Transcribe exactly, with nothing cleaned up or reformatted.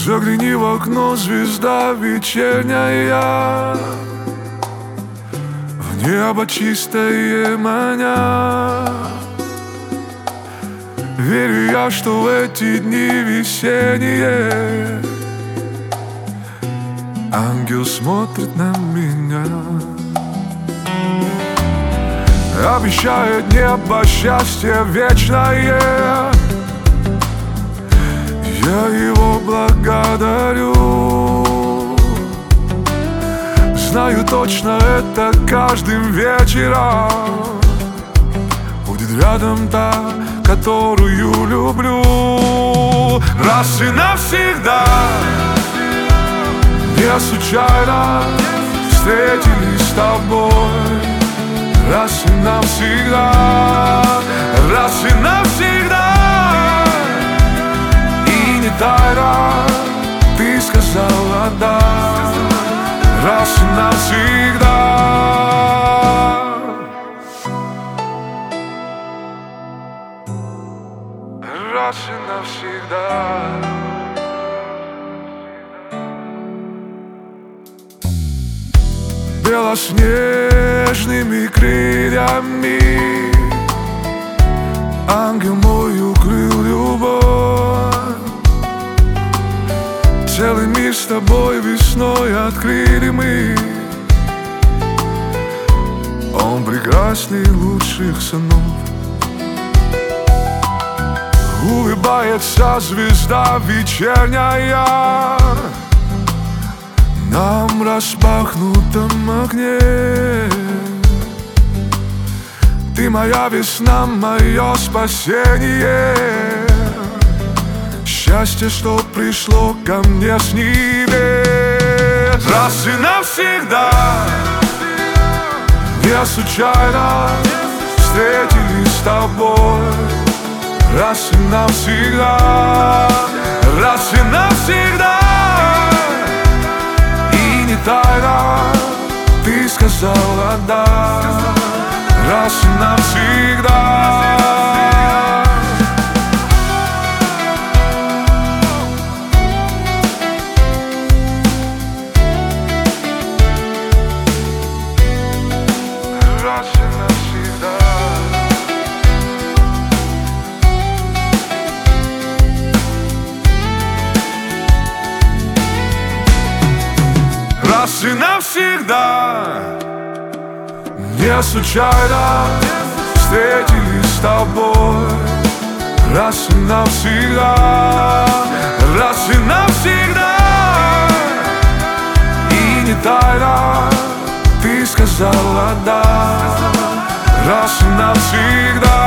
Загляни в окно, звезда вечерняя, в небо чистое маня. Верю я, что в эти дни весенние ангел смотрит на меня, обещает небо счастье вечное. Я его благодарю. Знаю точно, это каждым вечером будет рядом та, которую люблю. Раз и навсегда не случайно встретились с тобой. Раз и навсегда, раз и навсегда. И не тайна, ты сказала да. Раз и навсегда. Раз и навсегда. Белоснежными крыльями ангел мой укрыл любовь. Целый мир с тобой весной открыли мы. Он прекрасней лучших снов. Улыбается звезда вечерняя нам распахнутом окне. Ты моя весна, мое спасение. Счастье, что пришло ко мне с небес. Раз и навсегда не случайно встретились с тобой. Раз и навсегда, раз и навсегда. И не тайна, ты сказала да. Раз и навсегда. Раз и навсегда. Раз и навсегда не случайно встретились с тобой. Раз и навсегда, раз и навсегда. И не тайна, ты сказала да. Раз и навсегда.